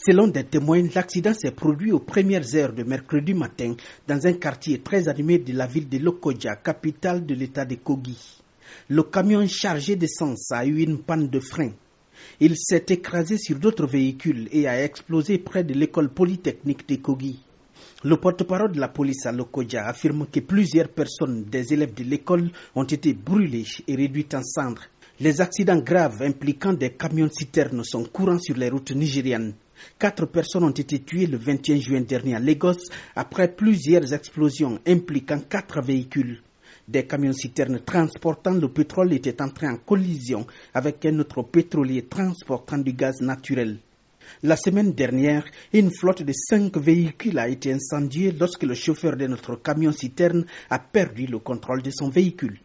Selon des témoins, l'accident s'est produit aux premières heures de mercredi matin dans un quartier très animé de la ville de Lokoja, capitale de l'état de Kogi. Le camion chargé d'essence a eu une panne de frein. Il s'est écrasé sur d'autres véhicules et a explosé près de l'école polytechnique de Kogi. Le porte-parole de la police à Lokoja affirme que plusieurs personnes des élèves de l'école ont été brûlées et réduites en cendres. Les accidents graves impliquant des camions-citernes sont courants sur les routes nigérianes. 4 personnes ont été tuées le 21 juin dernier à Lagos après plusieurs explosions impliquant 4 véhicules. Des camions-citernes transportant le pétrole étaient entrés en collision avec un autre pétrolier transportant du gaz naturel. La semaine dernière, une flotte de 5 véhicules a été incendiée lorsque le chauffeur de notre camion-citerne a perdu le contrôle de son véhicule.